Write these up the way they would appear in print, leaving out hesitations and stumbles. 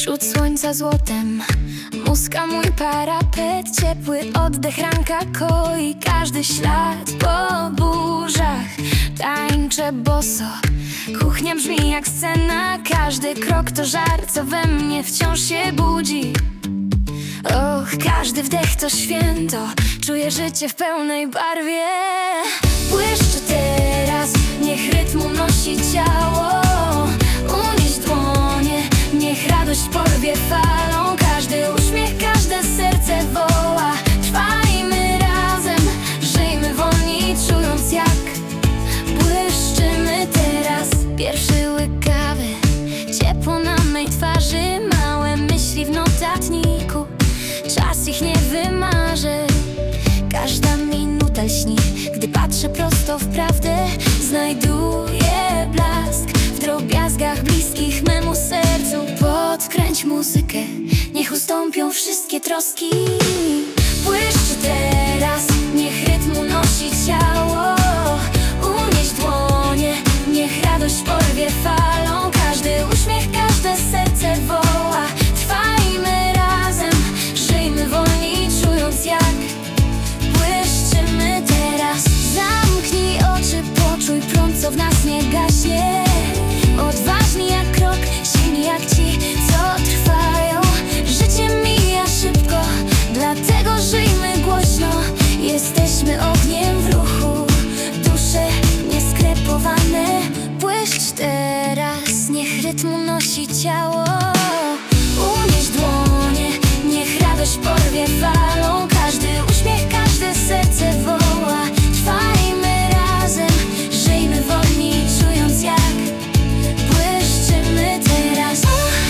Wśród słońca złotem muska mój parapet. Ciepły oddech ranka koi każdy ślad. Po burzach tańczę boso, kuchnia brzmi jak scena. Każdy krok to żart, co we mnie wciąż się budzi. Och, każdy wdech to święto, czuję życie w pełnej barwie. Błyszczy teraz, niech rytm unosi ciało. Unieś dłonie, niech radość porwie falą. Każdy uśmiech, każde serce woła. Trwajmy razem, żyjmy wolni, czując jak błyszczymy teraz. Pierwszy łyk kawy, ciepło na mej twarzy. Małe myśli w notatniku, czas ich nie wymarzy. Każda minuta lśni, gdy patrzę prosto w prawdę. Znajduję blask w drobiazgach bliskich memu sercu. Podkręć muzykę, niech ustąpią wszystkie troski. Błyszczy teraz, niech rytm unosi ciało. Unieś dłonie, niech radość porwie falą. Każdy uśmiech, każde serce woła. Trwajmy razem, żyjmy wolni, czując jak błyszczymy teraz. Zamknij oczy, poczuj prąd, co w nas nie gaśnie. Odważni jak krok, silni jak ci, co trwają. Życie mija szybko, dlatego żyjmy głośno. Jesteśmy ogniem w ruchu, dusze nieskrepowane. Błyszcz teraz, niech rytm unosi ciało. Unieś dłonie, niech radość porwie falą. Każdy uśmiech, każde serce woła. Trwajmy razem, żyjmy wolni, czując jak błyszczymy teraz.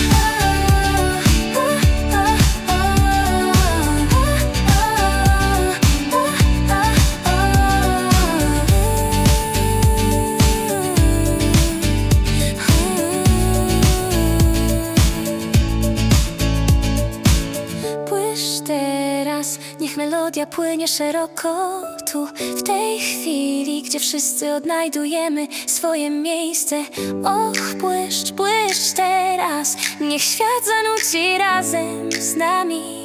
Błyszcz teraz, niech melodia płynie szeroko. Tu, w tej chwili, gdzie wszyscy odnajdujemy swoje miejsce. Och, błyszcz, błyszcz teraz, niech świat zanuci razem z nami.